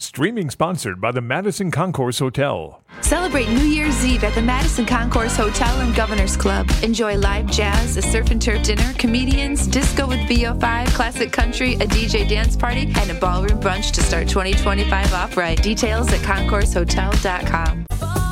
Streaming sponsored by the Madison Concourse Hotel. Celebrate New Year's Eve at the Madison Concourse Hotel and Governor's Club. Enjoy live jazz, a surf and turf dinner, comedians, disco with VO5, classic country, a DJ dance party, and a ballroom brunch to start 2025 off right. Details at concoursehotel.com.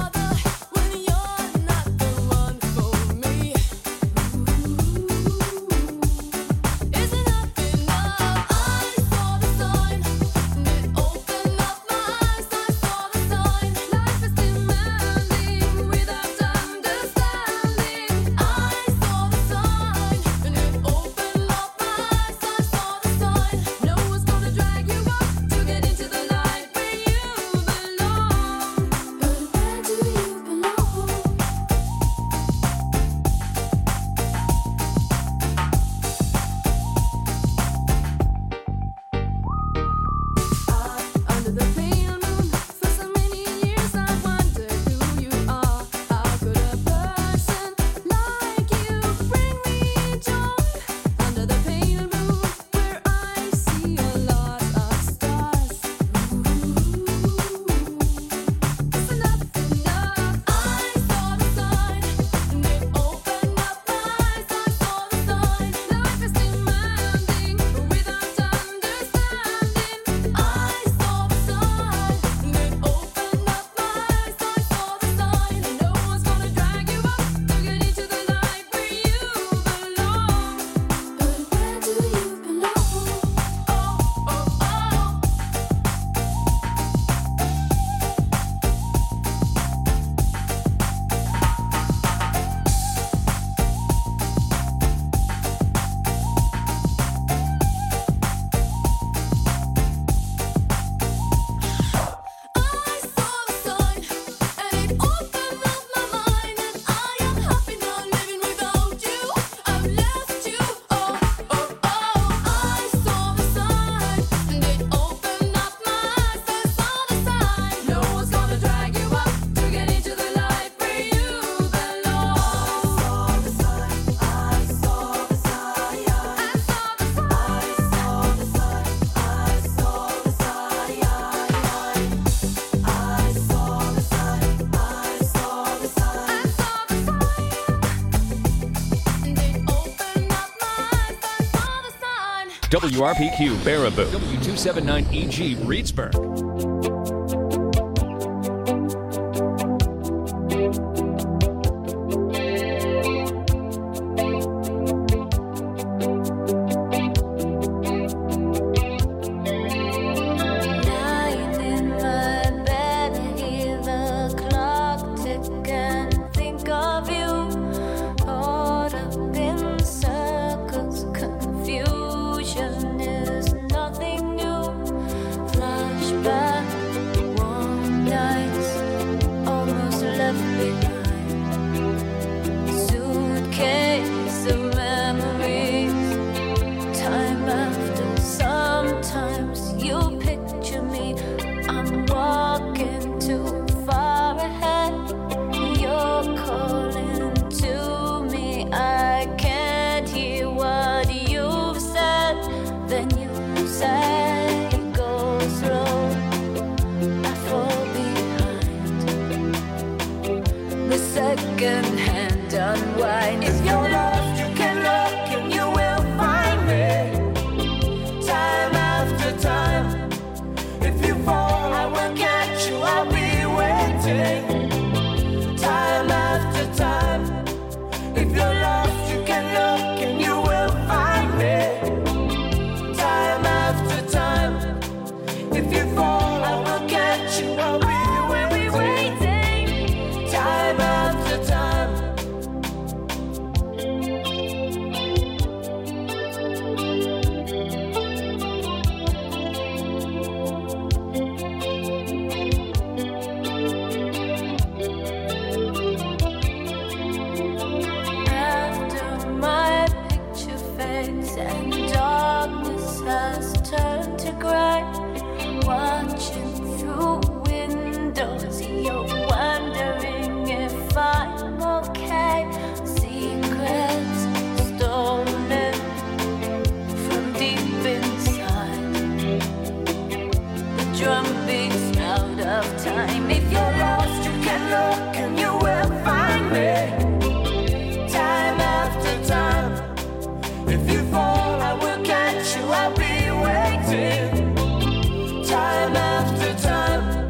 WRPQ Baraboo, W279EG Reedsburg. And darkness has turned to gray. What beats out of time. If you're lost, you can look and you will find me. Time after time. If you fall, I will catch you. I'll be waiting. Time after time.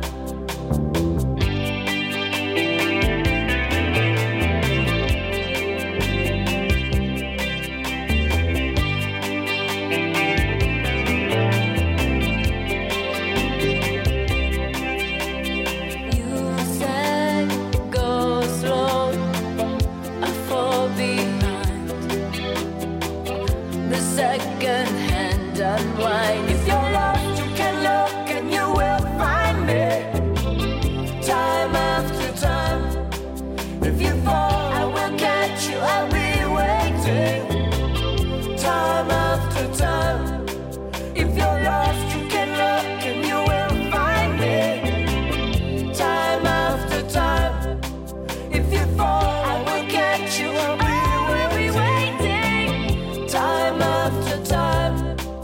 Unwind. If you're lost, you can look and you will find me. Time after time. If you fall, I will catch you. I'll be waiting. Time after time. If you're lost, you can look and you will find me. Time after time. If you fall, I will catch you. I'll be waiting. Time after time.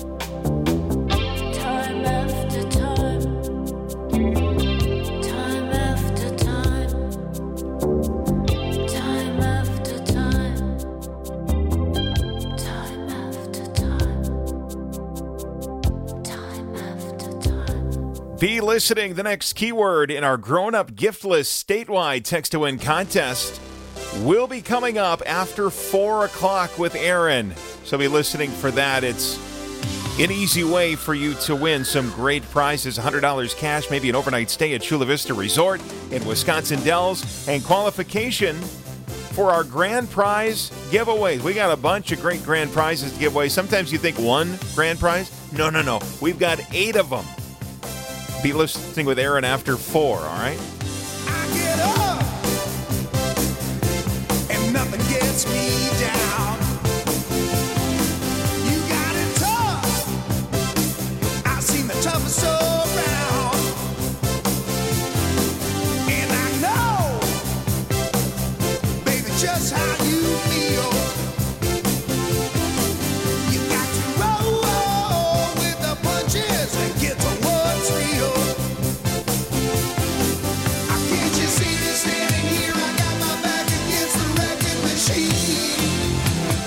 Be listening. The next keyword in our grown-up gift list statewide text-to-win contest will be coming up after 4 o'clock with Aaron. So be listening for that. It's an easy way for you to win some great prizes, $100 cash, maybe an overnight stay at Chula Vista Resort in Wisconsin Dells, and qualification for our grand prize giveaway. We got a bunch of great grand prizes to give away. Sometimes you think one grand prize. No. We've got 8 of them. Be listening with Aaron after 4, all right? I get up, and nothing gets me down. You got it tough. I've seen the toughest around. And I know, baby, just how you feel. You got to roll with the punches and get to what's real. Can't you see me standing here? I got my back against the wrecking machine.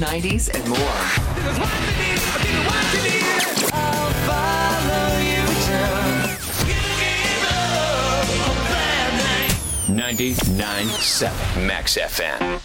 90s, and more. I'll follow you down. 99.7 Max FM.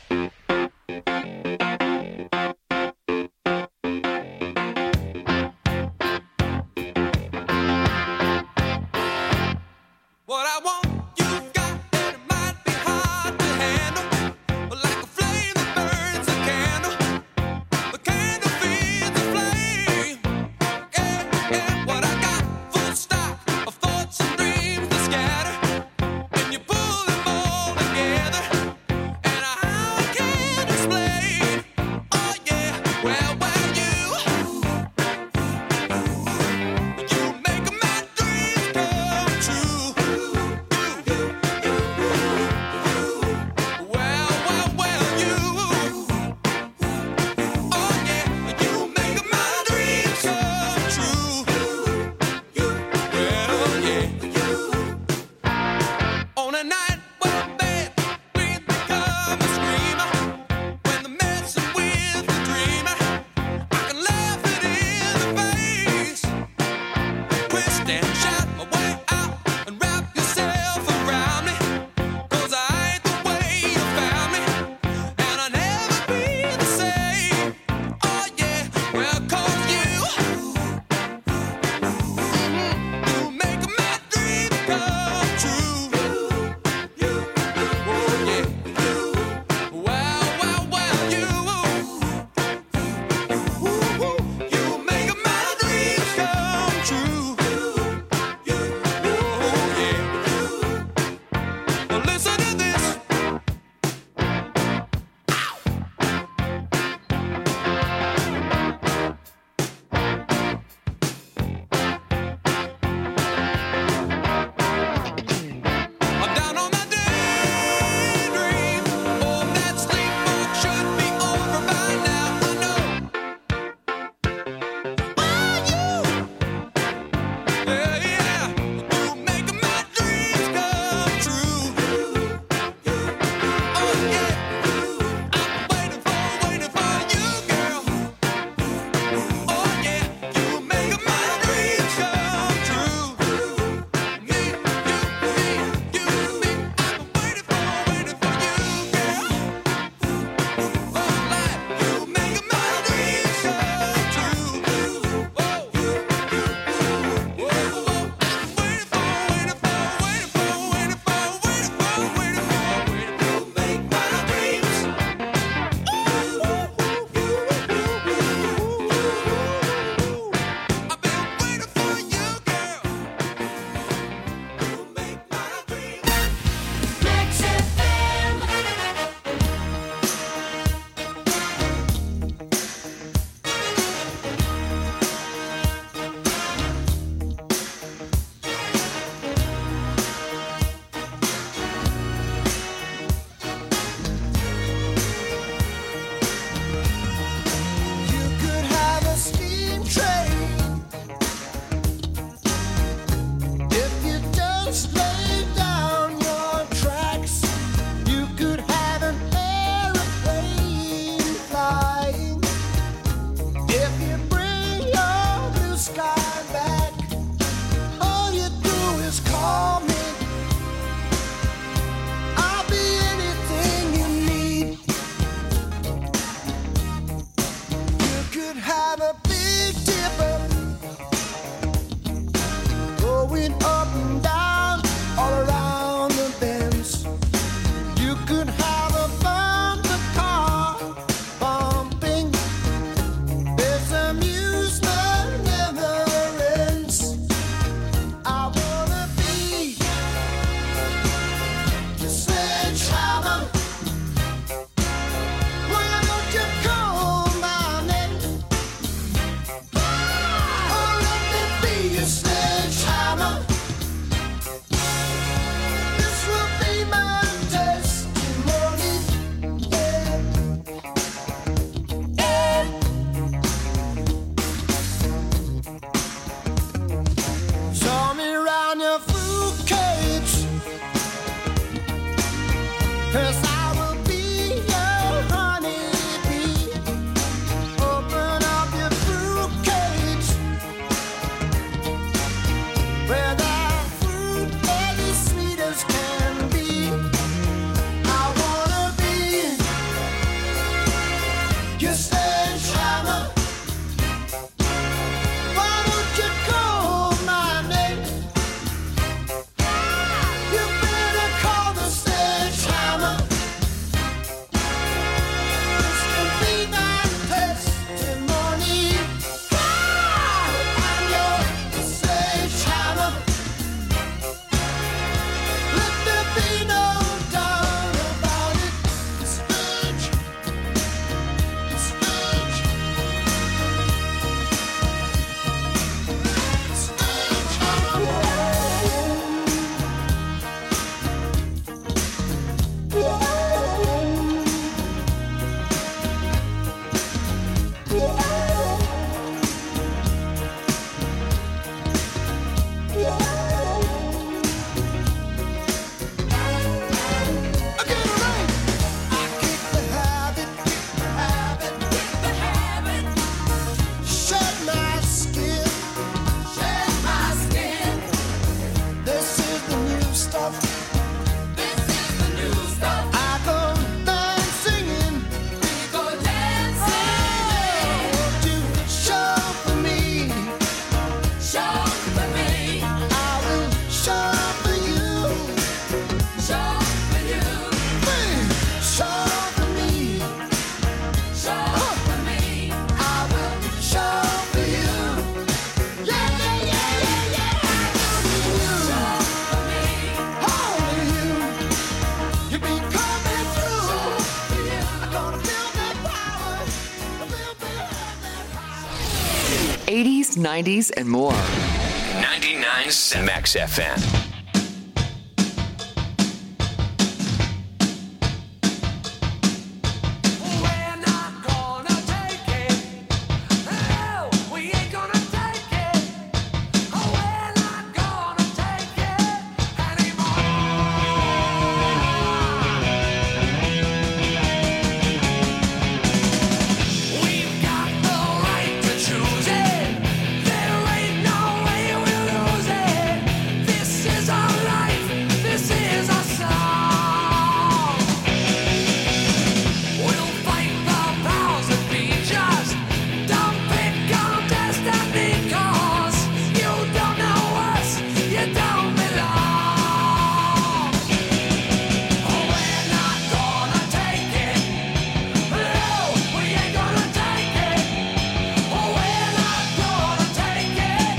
What I want, you've got, and it might be hard to handle. But like a flame that burns a candle, the candle feeds the flame. Yeah, yeah, what I got, full stock of thoughts and dreams that scatter. And you pull them all together, and I 80s, 90s, and more. 99.7 Max FM. We're not gonna take it. No, we ain't gonna take it. We're not gonna take it anymore. We've got the right to choose it. There ain't no way we'll lose it. This is our life. This is our song. We'll fight the powers that be just. Don't pick on destiny, 'cause you don't know us, you don't belong. We're not gonna take it. No, we ain't gonna take it. We're not gonna take it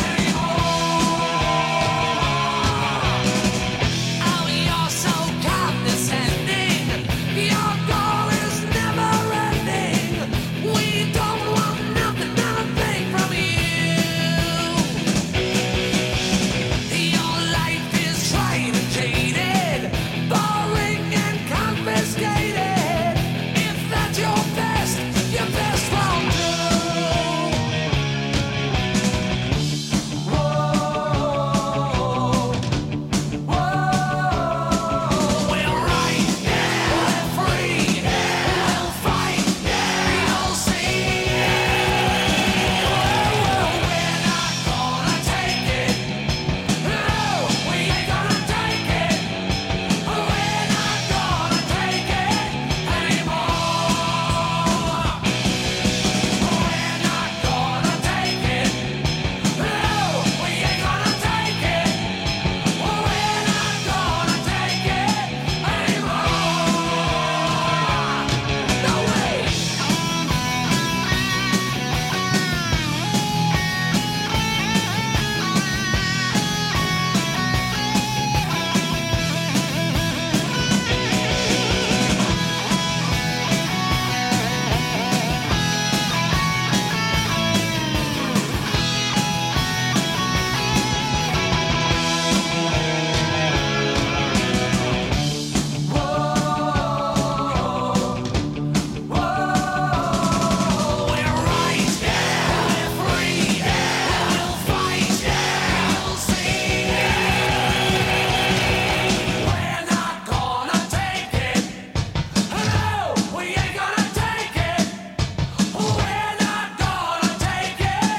anymore. Oh, you're so condescending. Your goal is never ending. We don't want nothing from you. Your life is tried and jaded, boring and confiscated. If that's your best won't do. We're right, we're free, we'll fight, you'll see. We're not gonna take it. No, we ain't gonna take it. We're not gonna take it anymore. We're not gonna take it. No, we ain't gonna take it. We're not gonna take it anymore. No way. We're right, we're free, we'll fight, you'll see. We're not gonna take it. No, we ain't gonna take it. We're not gonna take it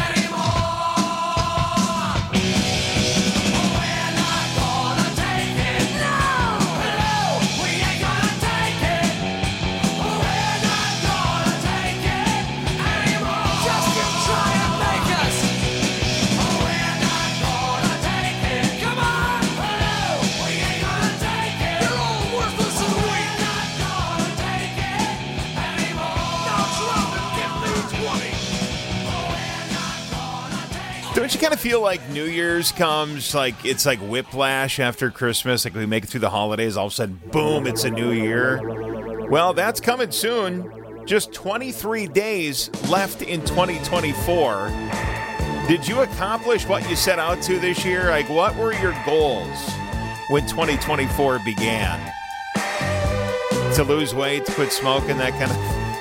anymore. We're not gonna take it. No, we ain't gonna take it. We're not gonna take it anymore. Just keep trying to make us. We're not gonna take it. Come on. We ain't gonna take it. You're all worthless and weak. Not gonna take it anymore. Now drop and give me 20. We're not gonna take it. Don't you kind of feel like New Year's comes like it's like whiplash after Christmas? Like we make it through the holidays, all of a sudden, boom, it's a new year. Well, that's coming soon. Just 23 days left in 2024. Did you accomplish what you set out to this year? Like, what were your goals when 2024 began? To lose weight, to quit smoking, that kind of.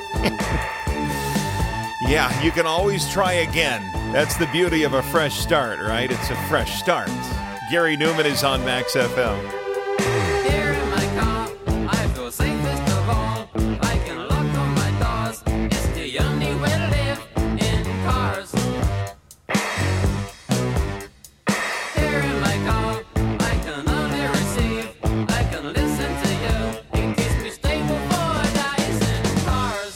Yeah, you can always try again. That's the beauty of a fresh start, right? It's a fresh start. Gary Newman is on Max FM. Here in my car, I feel safest of all. I can lock all my doors. It's the only way to live in cars. Here in my car, I can only receive. I can listen to you. It keeps me stable for days in cars.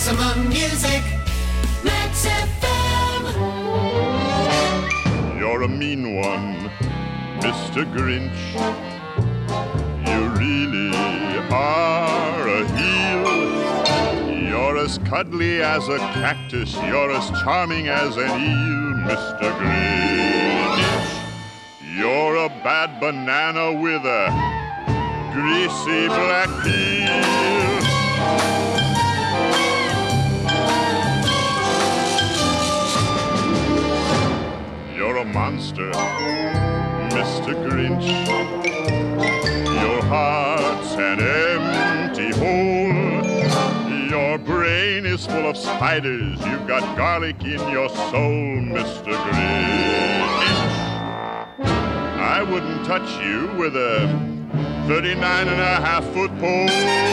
Maximum music. Max FM. You're a mean one, Mr. Grinch. You really are a heel. You're as cuddly as a cactus. You're as charming as an eel, Mr. Grinch. You're a bad banana with a greasy black peel. You're a monster, Mr. Grinch. Your heart's an empty hole. Your brain is full of spiders. You've got garlic in your soul, Mr. Grinch. I wouldn't touch you with a 39.5-foot pole.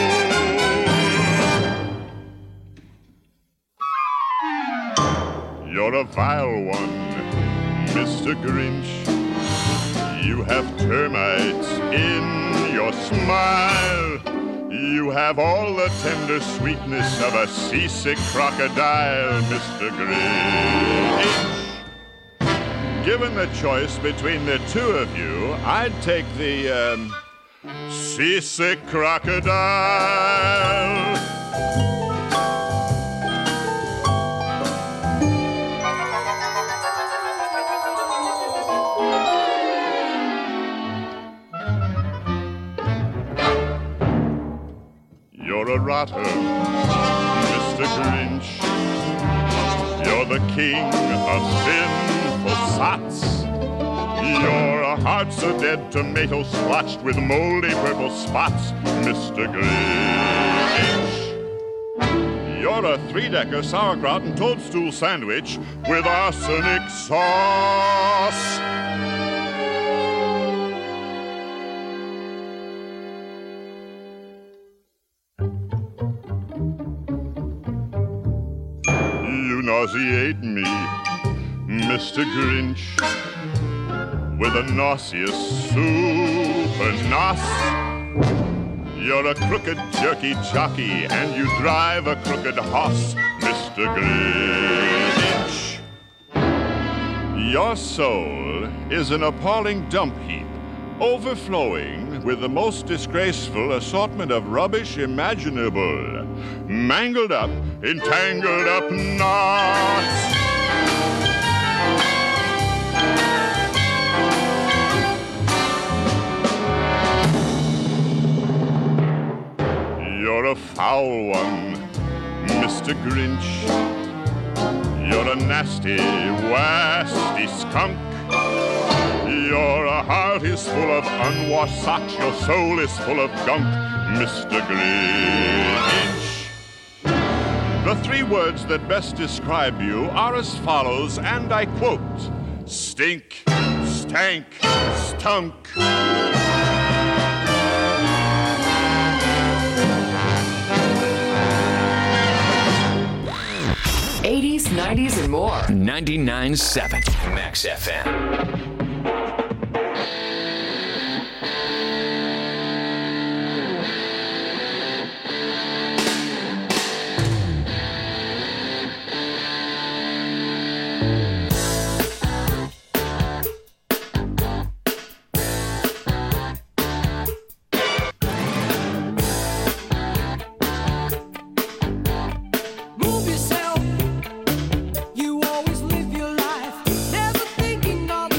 You're a vile one, Mr. Grinch. You have termites in your smile. You have all the tender sweetness of a seasick crocodile, Mr. Grinch. Given the choice between the two of you, I'd take the seasick crocodile. You're a rotter, Mr. Grinch. You're the king of sinful sots. You're a heart so dead tomato splotched with moldy purple spots, Mr. Grinch. You're a three-decker sauerkraut and toadstool sandwich with arsenic sauce. You nauseate me, Mr. Grinch, with a nauseous super nos. You're a crooked jerky jockey and you drive a crooked horse, Mr. Grinch. Your soul is an appalling dump heap, overflowing with the most disgraceful assortment of rubbish imaginable, mangled up in tangled up knots. You're a foul one, Mr. Grinch. You're a nasty, wasty skunk. Your heart is full of unwashed socks. Your soul is full of gunk, Mr. Grinch. The three words that best describe you are as follows, and I quote: stink, stank, stunk. 80s, 90s, and more. 99.7 Max FM. Move yourself. You always live your life, never thinking of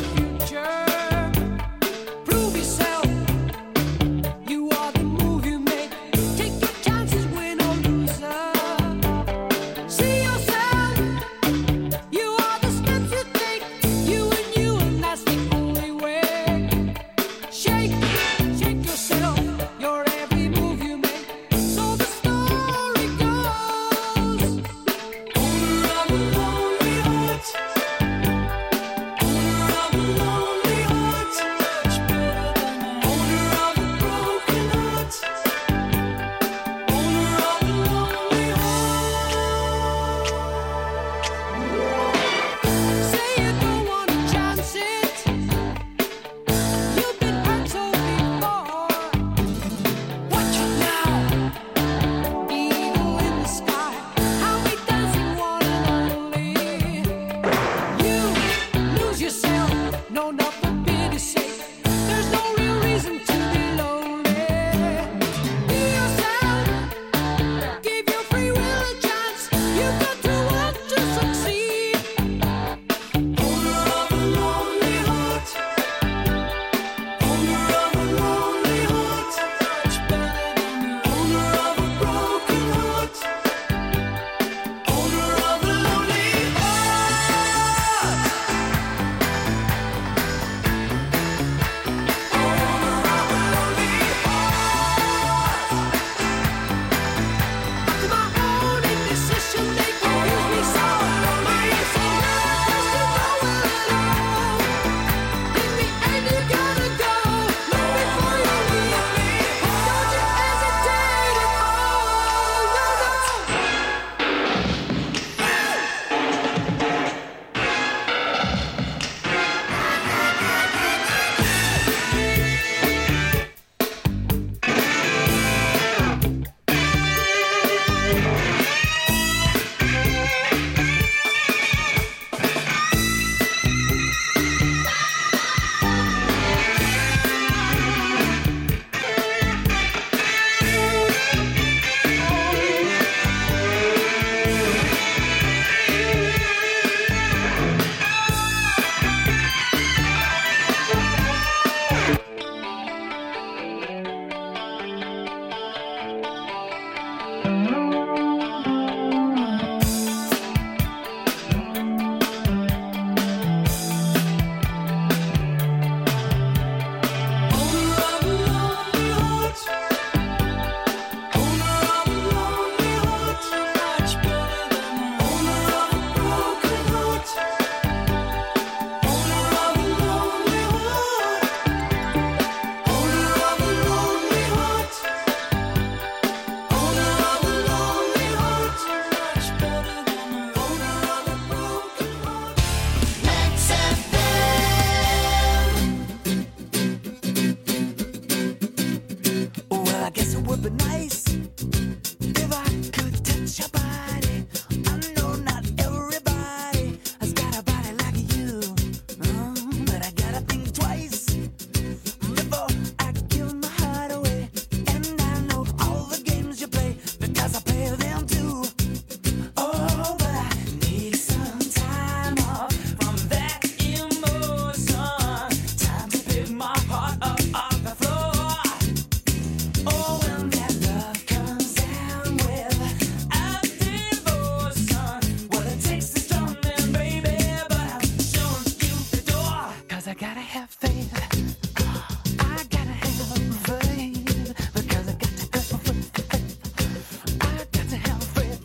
Yes, it would be nice if I could touch your body. I know not everybody has got a body like you, but I gotta think twice before I give my heart away. And I know all the games you play because I play them too. Oh, but I need some time off from that emotion. Time to pick my heart up off the floor. Oh, when that love comes down without devotion, well, it takes a strong man, baby, but I'm showing you the door. 'Cause I gotta have faith. I gotta have faith. Because I got to have faith. I got to have faith.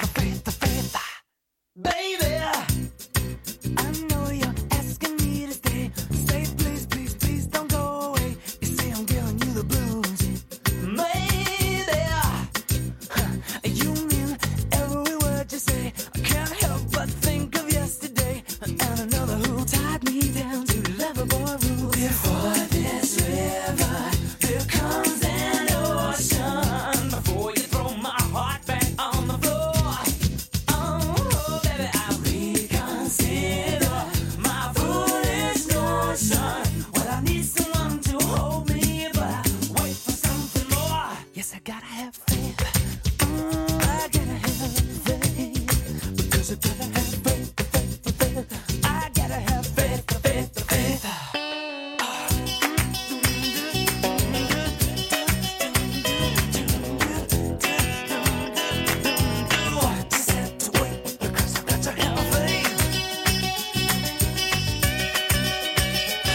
Baby, I know you're asking me to stay. Say, please, please, please don't go away. You say I'm giving you the blues. Maybe you mean every word you say. I can't help but think of yesterday and another who tied me down to lovable rules. Before this river, there comes an ocean. Before you throw my heart back on the floor. Oh, baby, I reconsider my foolish notion. Well, I need someone to hold me, but I wait for something more. Yes, I gotta have faith. I gotta have faith. Because I gotta have faith. I gotta have faith. Just have to wait because I got to have faith. I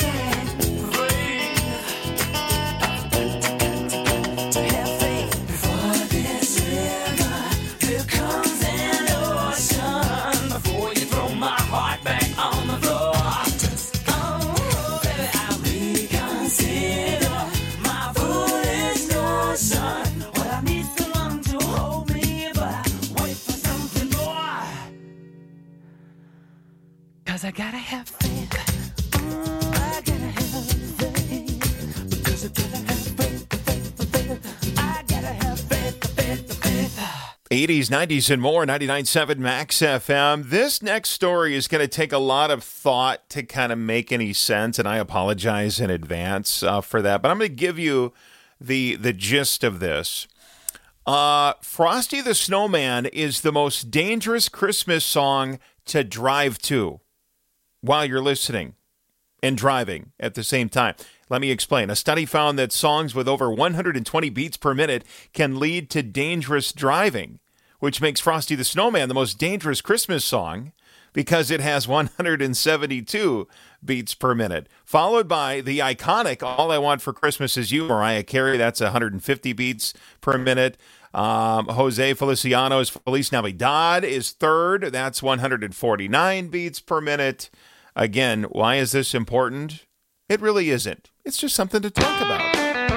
gotta have faith. Before this river, there comes an ocean. Before you throw my heart back on the floor. Oh, baby, I reconsider my foolish notion. Well, I need someone to hold me, but I wait for something more. 'Cause I gotta have faith. I gotta have faith. Because I gotta have faith. I gotta have faith. 80s, 90s, and more, 99.7 Max FM. This next story is going to take a lot of thought to kind of make any sense, and I apologize in advance for that. But I'm going to give you the gist of this. Frosty the Snowman is the most dangerous Christmas song to drive to while you're listening and driving at the same time. Let me explain. A study found that songs with over 120 beats per minute can lead to dangerous driving, which makes Frosty the Snowman the most dangerous Christmas song because it has 172 beats per minute, followed by the iconic All I Want for Christmas Is You, Mariah Carey. That's 150 beats per minute. Jose Feliciano's Feliz Navidad is third. That's 149 beats per minute. Again, why is this important? It really isn't. It's just something to talk about.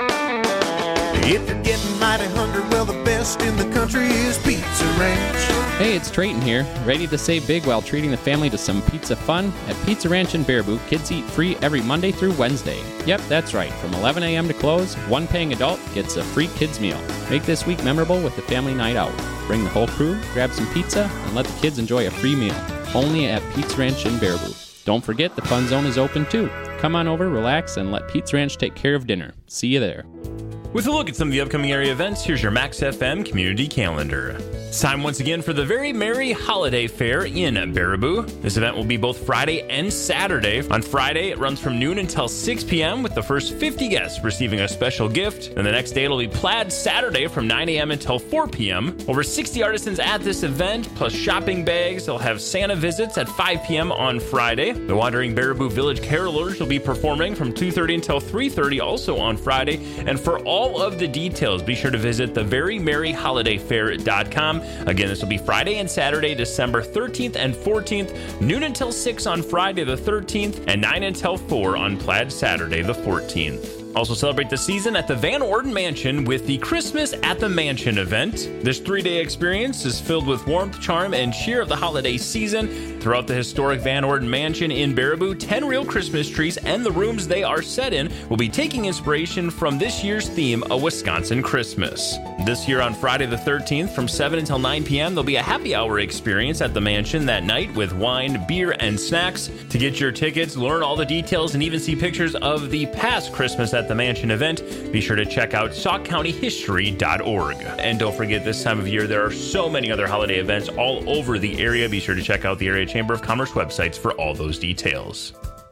If you're getting mighty hungry, well, the best in the country is Pizza Ranch. Hey, it's Trayton here, ready to save big while treating the family to some pizza fun. At Pizza Ranch in Baraboo, kids eat free every Monday through Wednesday. Yep, that's right. From 11 a.m. to close, one paying adult gets a free kids meal. Make this week memorable with a family night out. Bring the whole crew, grab some pizza, and let the kids enjoy a free meal. Only at Pizza Ranch in Baraboo. Don't forget the fun zone is open too. Come on over, relax, and let Pizza Ranch take care of dinner. See you there. With a look at some of the upcoming area events, here's your Max FM community calendar. It's time once again for the Very Merry Holiday Fair in Baraboo. This event will be both Friday and Saturday. On Friday, it runs from noon until 6 p.m. with the first 50 guests receiving a special gift. Then the next day, it'll be Plaid Saturday from 9 a.m. until 4 p.m. Over 60 artisans at this event, plus shopping bags. They'll have Santa visits at 5 p.m. on Friday. The Wandering Baraboo Village Carolers will be performing from 2:30 until 3:30 also on Friday. And for all of the details, be sure to visit theverymerryholidayfair.com. Again, this will be Friday and Saturday, December 13th and 14th, noon until 6 on Friday the 13th, and 9 until 4 on Plaid Saturday the 14th. Also celebrate the season at the Van Orden Mansion with the Christmas at the Mansion event. This 3-day experience is filled with warmth, charm, and cheer of the holiday season. Throughout the historic Van Orden Mansion in Baraboo, 10 real Christmas trees and the rooms they are set in will be taking inspiration from this year's theme, A Wisconsin Christmas. This year on Friday the 13th from 7 until 9 p.m., there'll be a happy hour experience at the mansion that night with wine, beer, and snacks. To get your tickets, learn all the details, and even see pictures of the past Christmas at the Mansion event, be sure to check out saukcountyhistory.org. And don't forget, this time of year, there are so many other holiday events all over the area. Be sure to check out the Area Chamber of Commerce websites for all those details.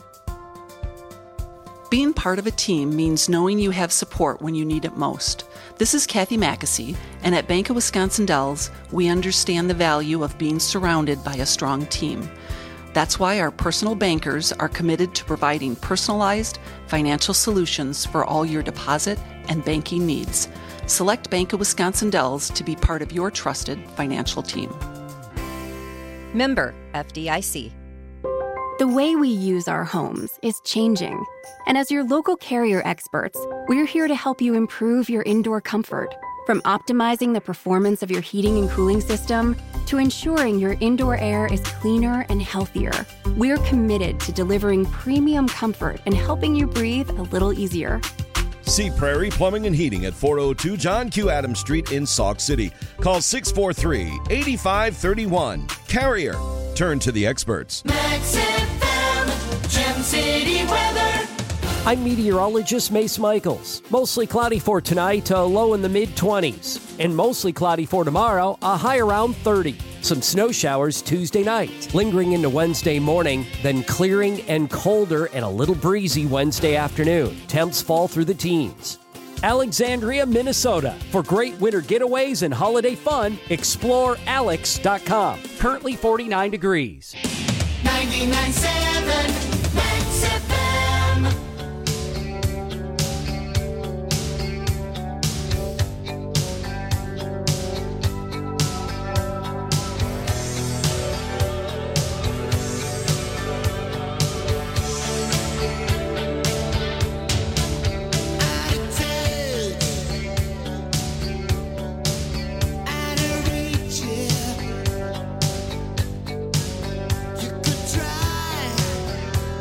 Being part of a team means knowing you have support when you need it most. This is Kathy Mackesy, and at Bank of Wisconsin Dells, we understand the value of being surrounded by a strong team. That's why our personal bankers are committed to providing personalized financial solutions for all your deposit and banking needs. Select Bank of Wisconsin Dells to be part of your trusted financial team. Member FDIC. The way we use our homes is changing. And as your local Carrier experts, we're here to help you improve your indoor comfort. From optimizing the performance of your heating and cooling system to ensuring your indoor air is cleaner and healthier, we're committed to delivering premium comfort and helping you breathe a little easier. See Prairie Plumbing and Heating at 402 John Q. Adams Street in Sauk City. Call 643-8531. Carrier. Turn to the experts. Max FM, Gem City weather. I'm meteorologist Mace Michaels. Mostly cloudy for tonight, a low in the mid-20s. And mostly cloudy for tomorrow, a high around 30. Some snow showers Tuesday night, lingering into Wednesday morning, then clearing and colder and a little breezy Wednesday afternoon. Temps fall through the teens. Alexandria, Minnesota. For great winter getaways and holiday fun, explore alex.com. Currently 49 degrees. 99.7 Max FM. You could try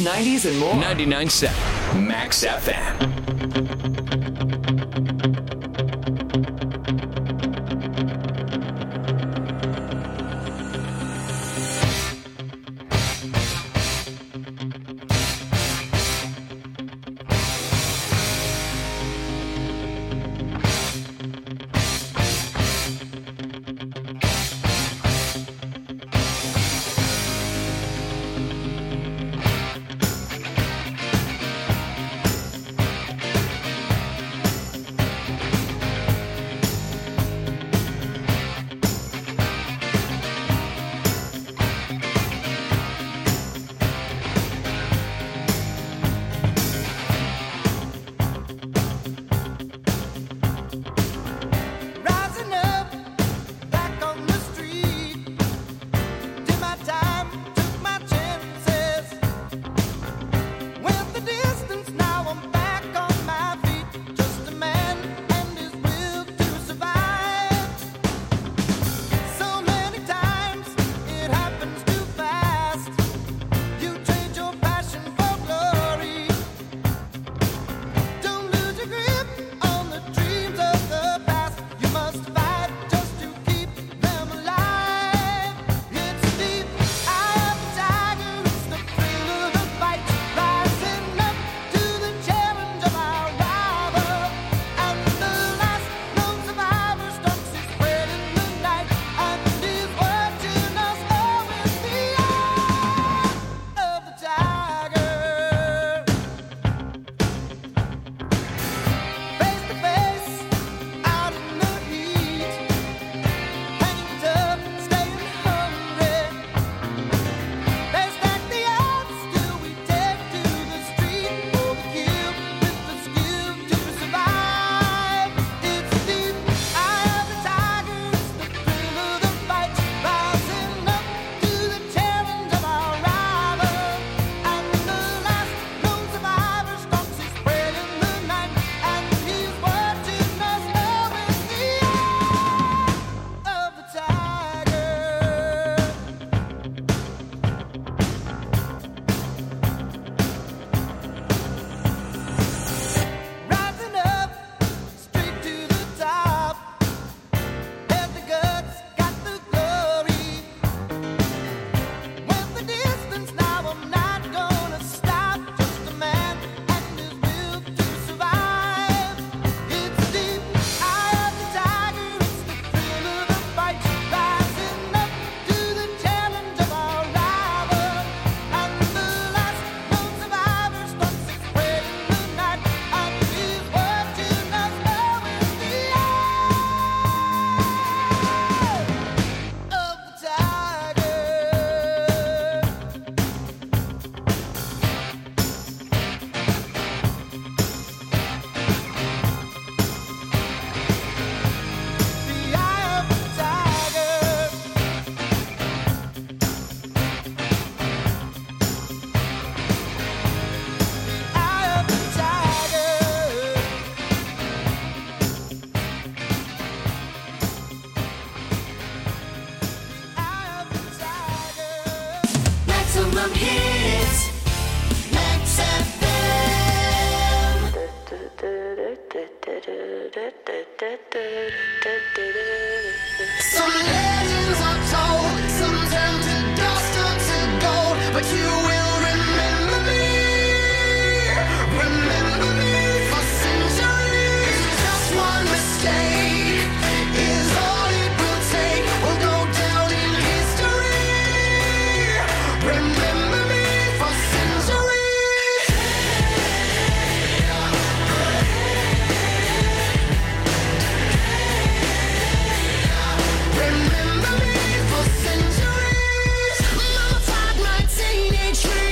90s, and more. 99.7 Max FM. Maximum hits. Max FM. Some legends are told, some turn to dust or to gold, but you will remember me. Remember me for centuries. Just one mistake is all it will take. We'll go down in history. Remember me for centuries. Remember me for centuries. Mama tied my teenage dream.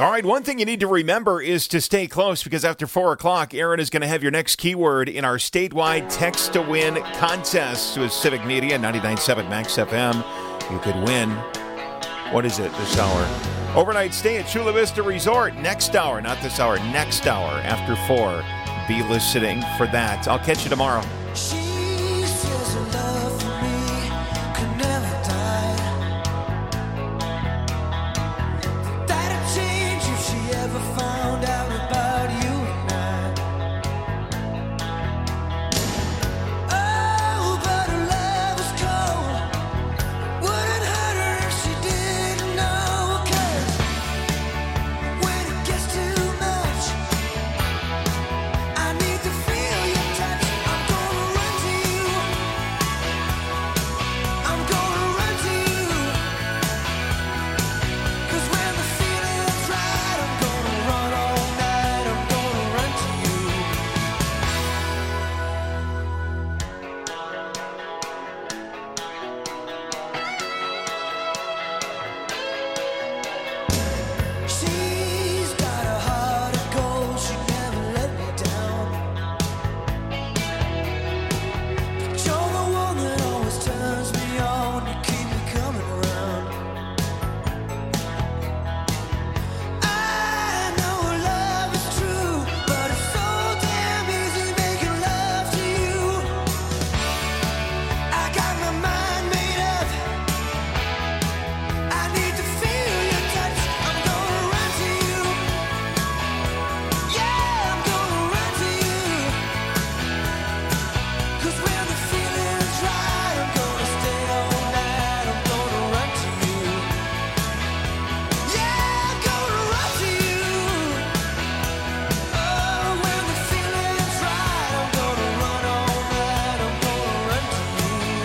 All right, one thing you need to remember is to stay close because after 4 o'clock, Aaron is going to have your next keyword in our statewide Text to Win contest with Civic Media, 99.7 Max FM. You could win, what is it this hour? Overnight stay at Chula Vista Resort next hour, not this hour, next hour after 4. Be listening for that. I'll catch you tomorrow. She says her love for me could never die. That'd change if she ever found out about you and I. Oh, but her love was cold. Wouldn't hurt her if she didn't know. 'Cause when it gets too much, I need to feel your touch. I'm gonna run to you. I'm gonna run to you. 'Cause when the feeling's right, I'm gonna run all night. I'm gonna run to you. She's got a heart of gold. She never let me down. But you're the one that always turns me on. You keep me coming around. I know love is true, but it's so damn easy making love to you. I got my mind made up. I need to feel your touch. I'm gonna run to you. Yeah, I'm gonna run to you. 'Cause when the feeling's right, I'm gonna stay all night. I'm gonna run to you. Yeah, I'm gonna run to you. Oh, when the feeling's right, I'm gonna run all night. I'm gonna run to you.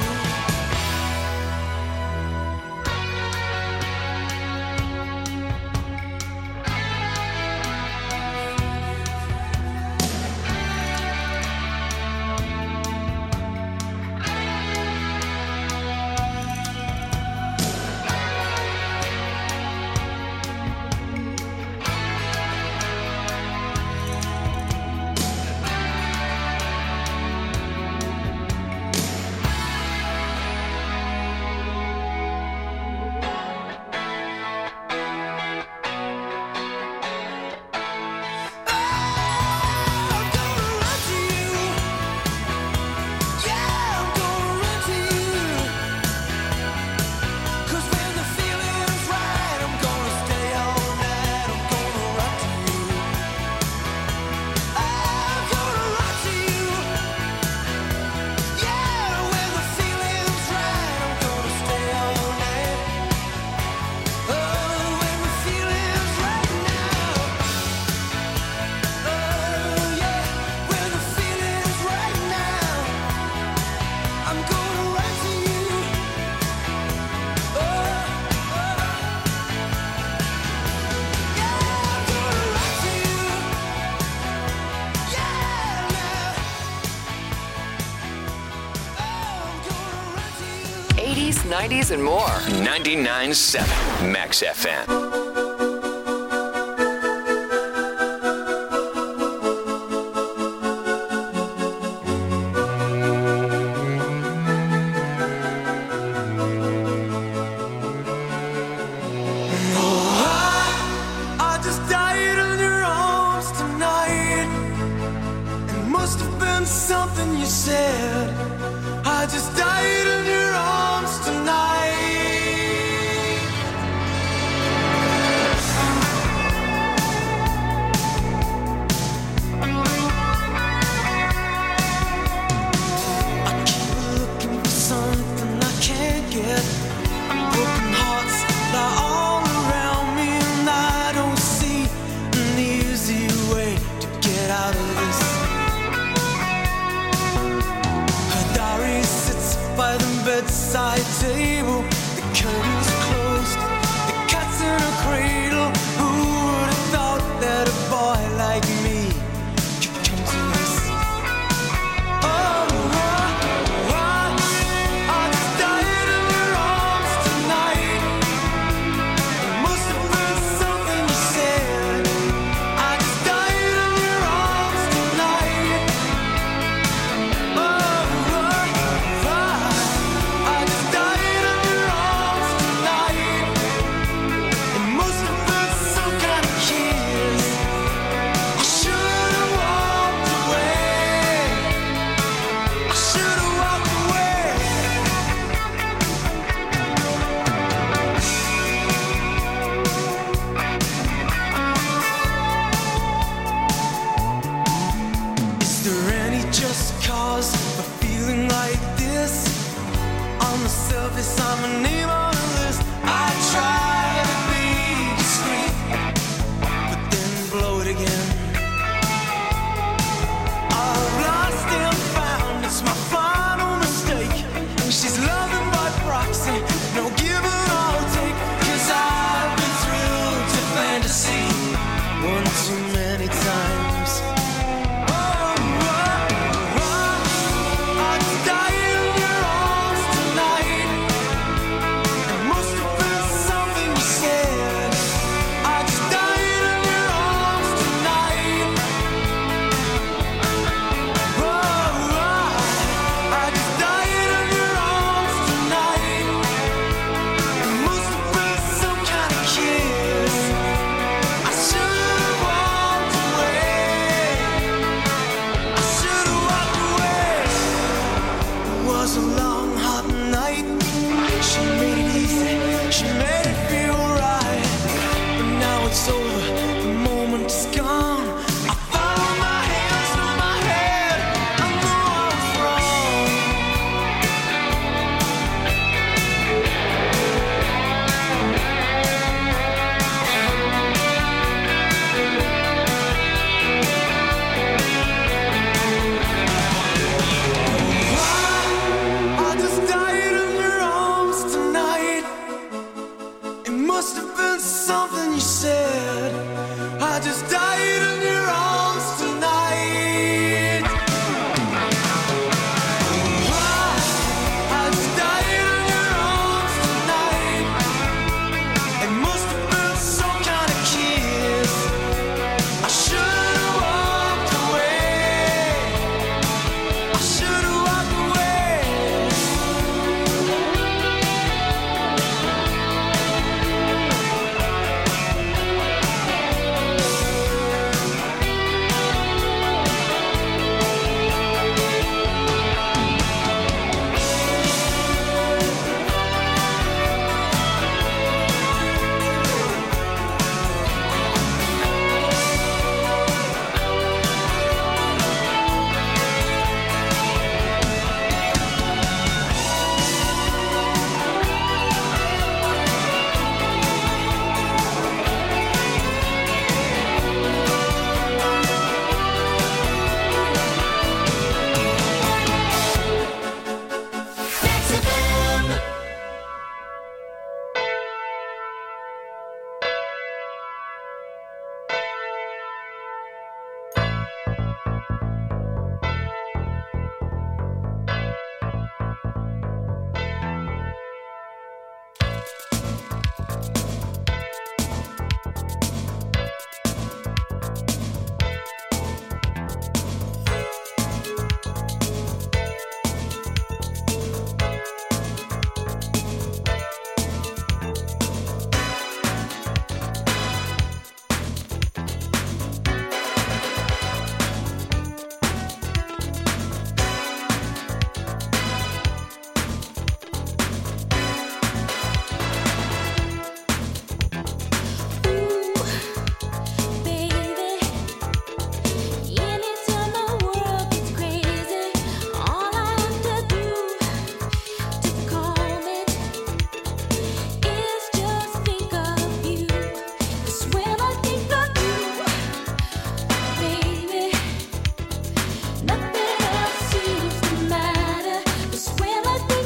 '80s, '90s, and more. 99.7 Max FM. I just died in your arms tonight. It must have been something you said. I just died in your arms tonight. I keep looking for something I can't get. Broken hearts lie all around me, and I don't see an easy way to get out of this. Her diary sits by the bedside table. cause for feeling like this. On the surface, I'm a name on a